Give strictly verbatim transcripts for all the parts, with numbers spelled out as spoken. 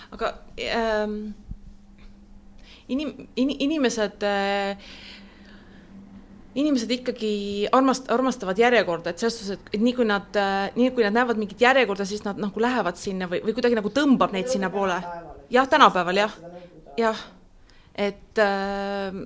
aga ähm, inim, in, inimesed äh, inimesed ikkagi armast, armastavad järjekorda, et selles suhtes, et nii kui nad, nii kui nad näevad mingit järjekorda, siis nad nagu lähevad sinna või, või kuidagi nagu tõmbab neid sinna poole. Jah, tänapäeval, jah. Jah, et äh,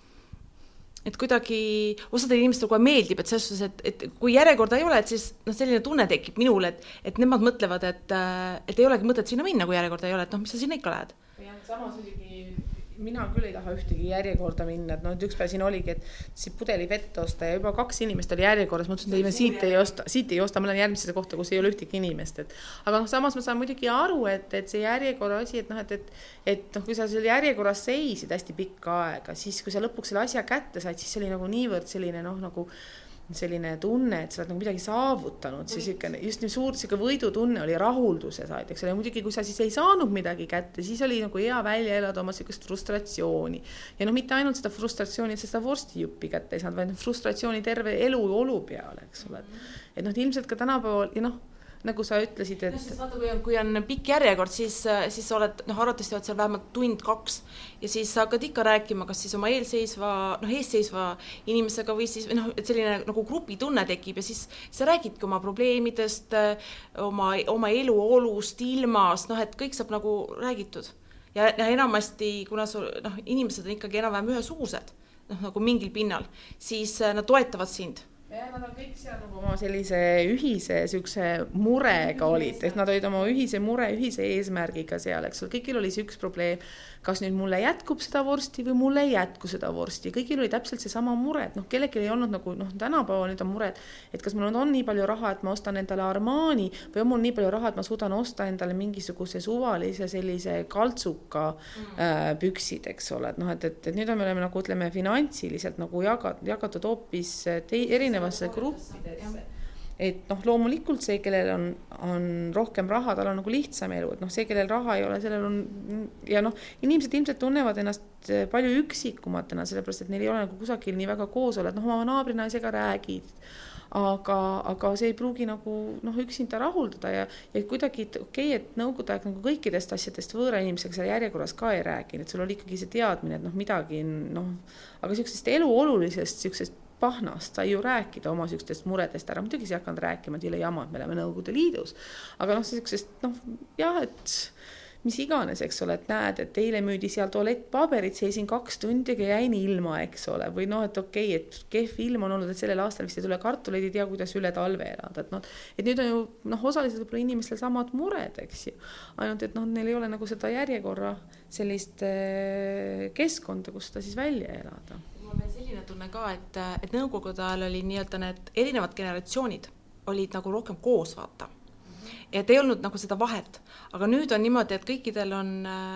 et kuidagi osadel inimestel kohe meeldib, et selles suhtes, et, et kui järjekorda ei ole, et siis no, selline tunne tekib minul, et, et nemad mõtlevad, et, et ei olegi mõtet sinna minna, kui järjekorda ei ole, et noh, mis sa sinna ikka lähed. Ja, samas muidugi mina küll ei taha ühtegi järjekorda minna, et no, üks päev siin oligi, et siit pudeli vett osta ja juba kaks inimest oli järjekorras, mõtlesin, et siit ei osta, siit ei osta, ma lähen järgmisesse kohta, kus ei ole ühtegi inimest, et aga noh, samas ma saan muidugi aru, et, et see järjekorra asi, et noh, et, et, et noh, kui sa selle järjekorras seisid hästi pikka aega, siis kui sa lõpuks selle asja kätte said, siis see oli nagu niivõrd selline noh, nagu selline tunne, et sa oled nagu midagi saavutanud, siis ikka just nii suur siuke võidutunne oli, rahulduse said, eks ole, muidugi kui sa siis ei saanud midagi kätte, siis oli nagu hea välja elada oma siukest frustratsiooni. Ja noh, mitte ainult seda frustratsiooni, et seda vorstijuppi kätte ei saanud, vaid frustratsiooni terve elu olu peale, eks ole. Et noh, ilmselt ka tänapäeval, ja noh, nagu sa ütlesid, et... No, vaata, kui on, kui on pikk järjekord, siis, siis sa oled, noh, arvatavasti oled seal vähemalt tund, kaks ja siis sa hakkad ikka rääkima, kas siis oma eelseisva, noh, eesseisva inimesega või siis, noh, et selline nagu grupitunne tekib ja siis sa räägidki oma probleemidest, oma, oma eluolust, ilmast, noh, et kõik saab nagu räägitud. Ja, ja enamasti, kuna su, noh, inimesed on ikkagi enam-vähem ühesugused, noh, nagu mingil pinnal, siis nad toetavad sind. Ja nad on kõik seal nagu oma sellise ühise siukse murega olid, et nad olid oma ühise mure, ühise eesmärgiga seal, eks ole, kõigil oli see üks probleem, kas nüüd mulle jätkub seda vorsti või mulle ei jätku seda vorsti, kõigil oli täpselt see sama mure, et noh, kellelgi ei olnud nagu, noh, tänapäeval nüüd on mure, et kas mul on nii palju raha, et ma ostan endale Armani või on mul nii palju raha, et ma suudan osta endale mingisuguse suvalise sellise kaltsuka mm. äh, püksid, eks ole, et noh, et, et, et nüüd on me oleme nagu, ütleme, finantsiliselt nagu jagat, jagatud hoopis te, erinevasse gruppidesse. Et noh, loomulikult see, kellel on, on rohkem raha, tal on nagu lihtsam elu, et noh, see, kellel raha ei ole, sellel on, ja noh, inimesed ilmselt tunnevad ennast palju üksikumatena, sellepärast, et neil ei ole nagu kusagil nii väga koos olla, et noh, oma naabrinaisega räägid, aga, aga see ei pruugi nagu, noh, üksinda rahuldada ja, ja kuidagi, okei, okay, et nõukogude aeg nagu kõikidest asjadest võõra inimesega seal järjekorras ka ei räägi, et sul oli ikkagi see teadmine, et noh, midagi, noh, aga siuksest elu olulisest, siuksest pahnast sai ju rääkida oma siukestest muredest ära, muidugi see hakanud rääkima, et jõle jama, et me oleme Nõukogude Liidus, aga noh, siuksest, noh, jah, et mis iganes, eks ole, et näed, et teile müüdi seal tualettpaberit, seisin kaks tundigi ja jäin ilma, eks ole, või noh, et okei, okay, et kehv ilm on olnud, et sellel aastal vist ei tule kartuleid, ei tea, kuidas üle talve elada, et noh, et nüüd on ju, noh, osaliselt võib-olla inimestel samad mured, eks ju, ainult, et noh, neil ei ole nagu seda järjekorra sellist keskkonda, kus seda siis välja elada. Mul on selline tunne ka, et, et nõukogude ajal oli nii-öelda need erinevad generatsioonid olid nagu rohkem koos vaata. Et ei olnud nagu seda vahet. Aga nüüd on niimoodi, et kõikidel on,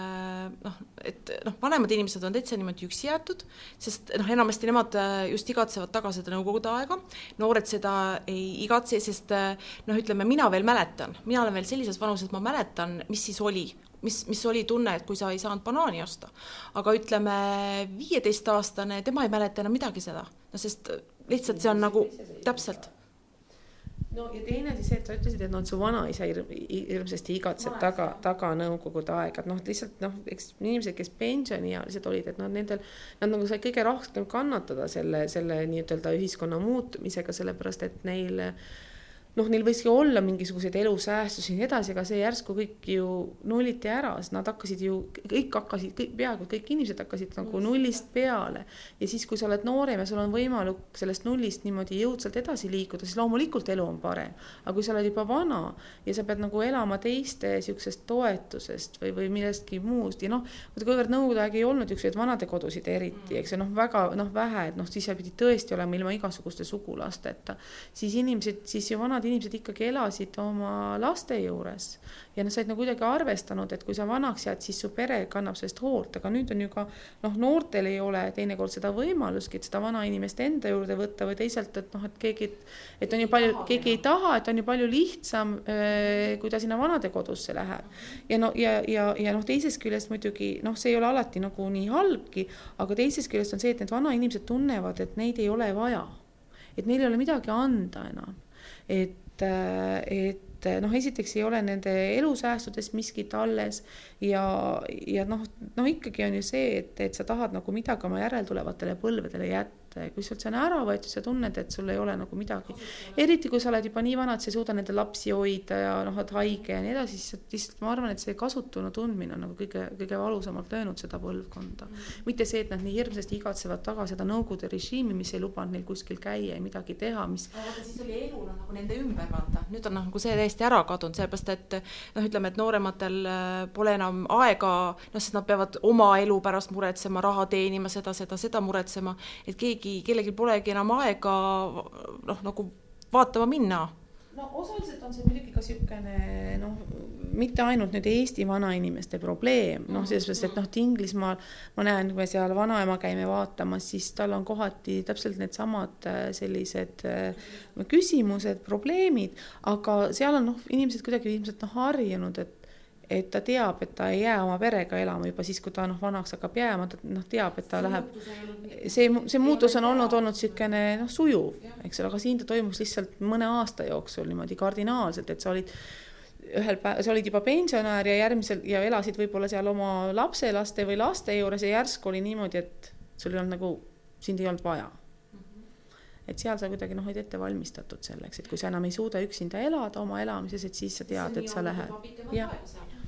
noh, et noh, vanemad inimesed on täitsa niimoodi üksi jäetud, sest noh, enamasti nemad just igatsevad taga seda nõukogude aega. Noored seda ei igatse, sest noh, ütleme, mina veel mäletan. Mina olen veel sellises vanuses, et ma mäletan, mis siis oli. Mis, mis oli tunne, et kui sa ei saanud banaani osta. Aga ütleme, viieteist aastane, tema ei mäleta enam midagi seda. No sest lihtsalt see on nagu täpselt. No ja teine siis see, et sa ütlesid, et no, su vanaisa hirmsasti igatseb taga, taga nõukogude aega. Et noh, lihtsalt noh, eks inimesed, kes pensioniealised olid, et noh, nendel, nad nagu sai kõige rohkem kannatada selle, selle nii-ütelda ühiskonna muutumisega, sellepärast, et neil noh, neil võiski olla mingisugused elusäästusi ja edasi, aga see järsku kõik ju nulliti ära, sest nad hakkasid ju, kõik hakkasid, kõik, peaaegu kõik inimesed hakkasid nagu nullist peale. Ja siis, kui sa oled noorem ja sul on võimalik sellest nullist niimoodi jõudsalt edasi liikuda, siis loomulikult elu on parem. Aga kui sa oled juba vana ja sa pead nagu elama teiste siuksest toetusest või, või millestki muust ja noh, kuivõrd nõukogude aeg ei olnud ükseid vanade kodusid eriti, eks ja noh, väga noh, vähe, et noh, siis sa pidi tõesti olema ilma igasuguste sugulasteta. Siis inimesed, siis ju vanad inimesed ikkagi elasid oma laste juures ja nad said nagu kuidagi arvestanud, et kui sa vanaks jääd, siis su pere kannab sellest hoolt, aga nüüd on ju ka, noh, noortel ei ole teinekord seda võimaluski, et seda vana inimest enda juurde võtta või teisalt, et noh, et keegi, et on ju palju, keegi ei taha, et on ju palju lihtsam, kui ta sinna vanade kodusse läheb. Ja, no, ja, ja, ja noh, teises küljest muidugi, noh, see ei ole alati nagu nii halbki, aga teises küljest on see, et need vana inimesed tunnevad, et neid ei ole vaja, et neil ei ole midagi anda enam. Et, et et noh, esiteks ei ole nende elusäästudest miskit alles ja, ja noh, noh ikkagi on ju see, et, et sa tahad nagu midagi oma järeltulevatele põlvedele jätta. Kui sul see on ära võetud, sa tunned, et sul ei ole nagu midagi. Eriti kui sa oled juba nii vana, et sa ei suuda nende lapsi hoida ja noh, et haige ja nii edasi, siis lihtsalt ma arvan, et see kasutuna tundmine on nagu kõige, kõige valusamalt löönud seda põlvkonda. Mm. Mitte see, et nad nii hirmsasti igatsevad taga seda Nõukogude režiimi, mis ei lubanud neil kuskil käia ja midagi teha. Mis... Aga siis oli elu no, nagu nende ümber vaata. Nüüd on nagu see täiesti ära kadunud, sellepärast, et noh, ütleme, et noorematel pole enam aega, noh, sest nad peavad oma elu pärast muretsema, raha teenima, seda, seda, seda muretsema, et keegi kellelgi polegi enam aega noh, nagu vaatama minna. No osaliselt on see muidugi ka sükene, noh, mitte ainult nüüd Eesti vanainimeste probleem, noh, selles, et noh, Inglismaal ma näen, kui me seal vanaema käime vaatamas, siis tal on kohati täpselt need samad sellised küsimused, probleemid, aga seal on noh, inimesed kuidagi ilmselt noh, harjunud, et et ta teab, et ta ei jää oma perega elama juba siis, kui ta noh, vanaks hakkab jääma, ta noh, teab, et ta see läheb, see, see muutus on olnud, olnud sükene noh, sujuv, eks ole, aga siin ta toimus lihtsalt mõne aasta jooksul niimoodi kardinaalselt, et sa olid ühel päev, sa olid juba pensionär ja järgmisel ja elasid võib-olla seal oma lapselaste või laste juures ja järsku oli niimoodi, et sul ei olnud nagu, sind ei olnud vaja. Et seal sa kuidagi noh, olid ette valmistatud selleks, et kui sa enam ei suuda üksinda elada oma elamises, et siis sa tead, et sa lähed. Ja.